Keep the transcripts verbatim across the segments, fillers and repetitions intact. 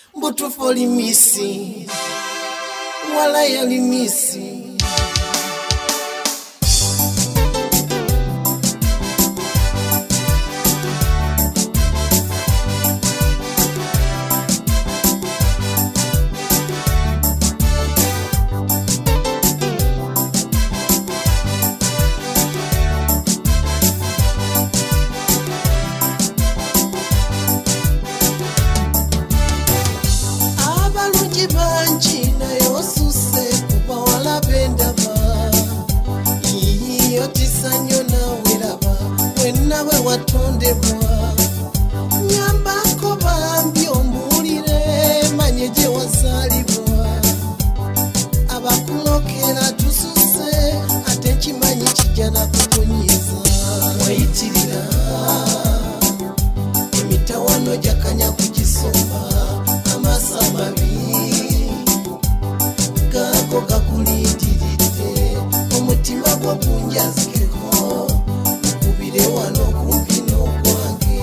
Mbutufu limisi wala ya limisi. Banji na yosuse kuba wala benda ba iyo tisanyo na wiraba wenawe watonde bwa nyamba ko bambi omulire manyeje wazalibwa abakulokera tususe ate kimanyi kijana kutonyiza wayitirira emitawano jakanya kujisomba amasama kakulitirite omutima gwo kunjazikeko mukubire wano kumpi n'okwange.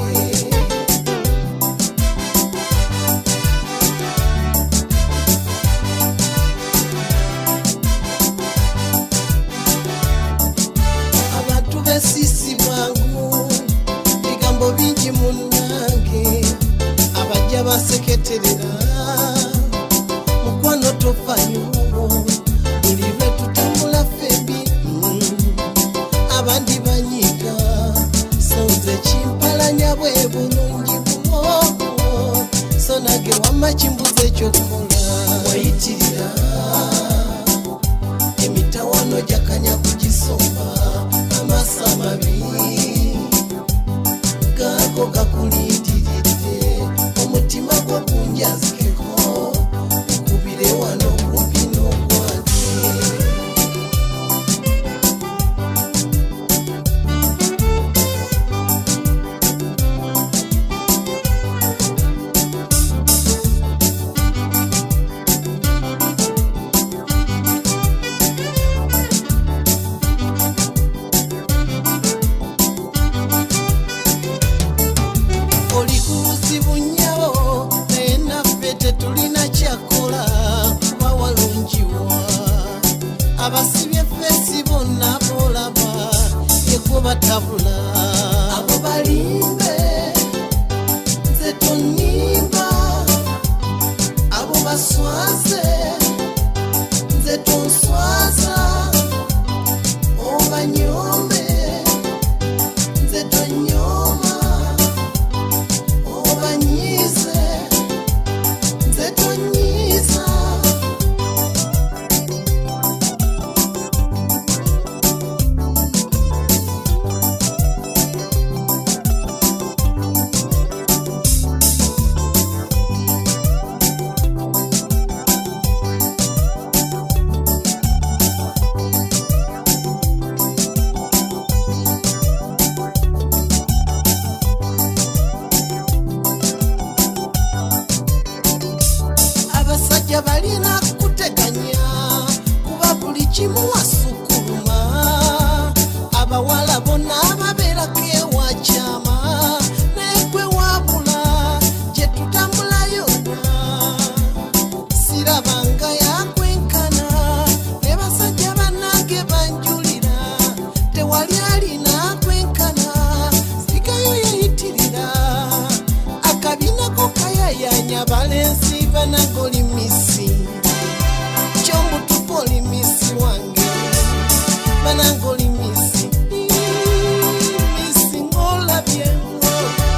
Abantu besisi bangu bigambo bingi munnange abajja baseketerera mukwano tofayo ulive tutambula fembi mm. Abandi banyiga sonze chimpalanya bwe bulungi bumo sonage wamachimbuze chokola wayitirira emitawano jakanya kujisomba amasamabi gago gakulitirite omutima gwo kunjazikeko mukubire wano kumpi n'okwange. Abasibye fesi bonna bolaba yeko batabula abo balimbe nze tonimba abo baswaze nze tonswaza obanyome nze tonyoma obanyize nze tonyiza. Balina kuteganya kuba buli kimu wasukuluma abawala bonna ababeera kewa kyama nekwe wabula gye tutambula yonna sirabanga yakwenkana ne basajja bannange banjulira tewali alina kwenkana sigayo yeyitirira akabina ko kayayanya balenzi banagoli chombutufu limisi wange banangoli misi misi ngola byengo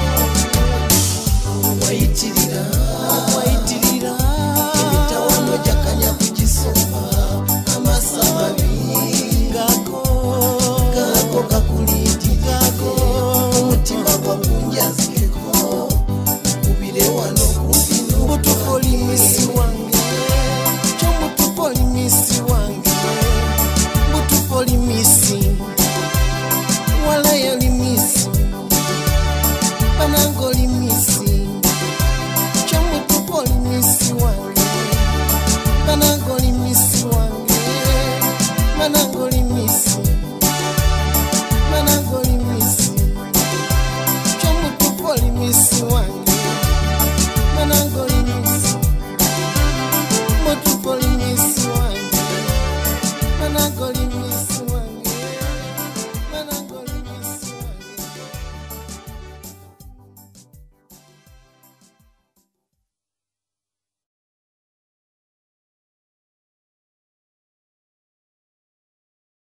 wayitirira wayitirira emitawano jakanya kujisomba amasamabi gago gago gakulitirira omutima gwo kunjazikeko mukubire wano kumpi n'okwange. Limisi wange chombutufu limisi wange mbutufu limisi wala ya limisi banango limisi chombutufu limisi wange banango limisi wange banango limisi banango limisi chombutufu limisi wange